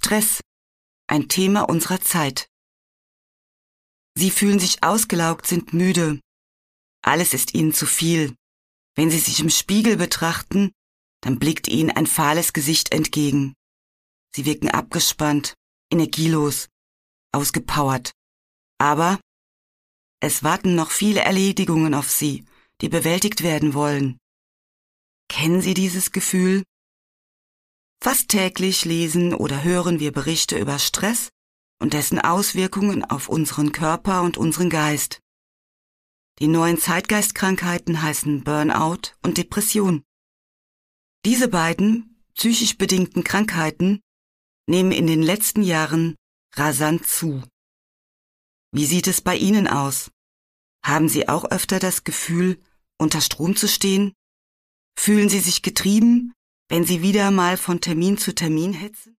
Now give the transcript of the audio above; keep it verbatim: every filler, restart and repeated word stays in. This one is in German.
Stress, ein Thema unserer Zeit. Sie fühlen sich ausgelaugt, sind müde. Alles ist ihnen zu viel. Wenn sie sich im Spiegel betrachten, dann blickt ihnen ein fahles Gesicht entgegen. Sie wirken abgespannt, energielos, ausgepowert. Aber es warten noch viele Erledigungen auf sie, die bewältigt werden wollen. Kennen Sie dieses Gefühl? Fast täglich lesen oder hören wir Berichte über Stress und dessen Auswirkungen auf unseren Körper und unseren Geist. Die neuen Zeitgeistkrankheiten heißen Burnout und Depression. Diese beiden psychisch bedingten Krankheiten nehmen in den letzten Jahren rasant zu. Wie sieht es bei Ihnen aus? Haben Sie auch öfter das Gefühl, unter Strom zu stehen? Fühlen Sie sich getrieben, wenn Sie wieder mal von Termin zu Termin hetzen?